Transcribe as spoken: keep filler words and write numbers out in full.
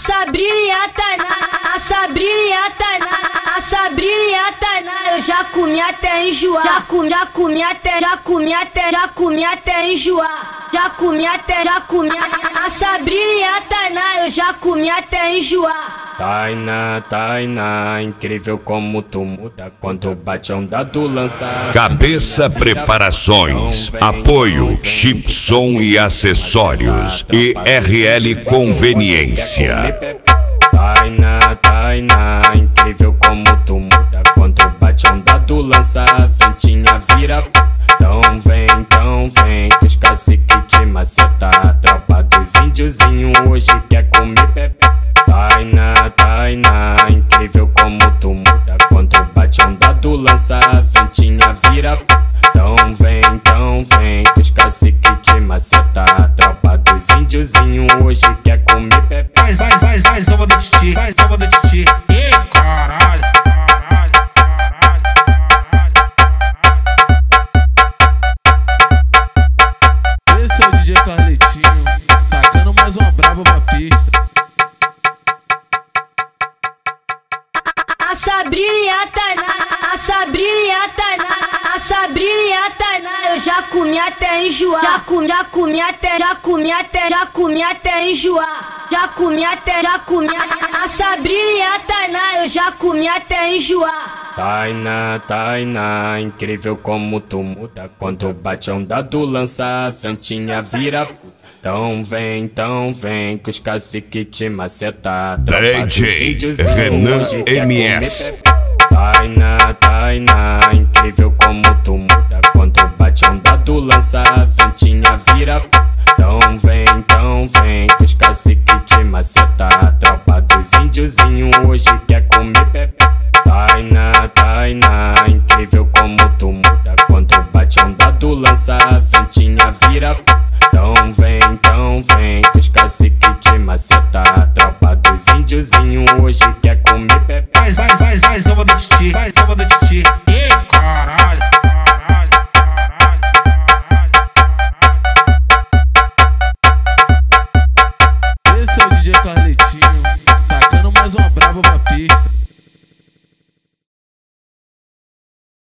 Sabrina Tainá, a Sabrina Tainá, a Sabrina Tainá, eu já comi até enjoar, já comi, já comi até, já comi até, já comi até enjoar, já comi até, já comi, a Sabrina Tainá, eu já comi até enjoar. Tainá, Tainá, incrível como tu muda quando bate a onda do lança. Cabeça Preparações, apoio, chipsom e acessórios e R L Conveniência. Tainá, Tainá, incrível como tu muda quando bate a onda do lança. Santinha vira, então vem, então vem, que os cacique te maceta. A tropa dos índiozinho hoje quer comer pepe. Tainá, Tainá, incrível como tu muda quando bate a onda do lança. Santinha vira, então vem, então vem, que os cacique te maceta. A tropa dos índiozinho hoje quer comer pepe. Vai, vai, vai, vai, samba da titi, vai, samba da titi. Ih, caralho, caralho, caralho, caralho. Esse é o D J Carletinho, tacando mais uma brava pra pista. A Sabrina Tainá, a Sabrina Tainá, a Sabrina Tainá, eu já comi até enjoar, já comi, já comi até, já comi até, já comi até enjoar, já comi até, já comi, a Sabrina Tainá, eu já comi até enjoar. Tainá, Tainá, incrível como tu muda quando bate a onda do lança. Santinha vira, então vem, então vem, que os cacique te maceta. D J Renan M S. Tainá, Tainá, incrível como tu muda quando bate a onda do lança. Santinha vira, então vem, então vem, que os cacique te maceta. A tropa dos índiozinho hoje quer comer pepe. Tainá, Tainá, incrível como tu muda quando bate a onda do lança. Santinha vira, então vem, então vem, que os cacique te maceta. A tropa dos índiozinho hoje quer comer pepe.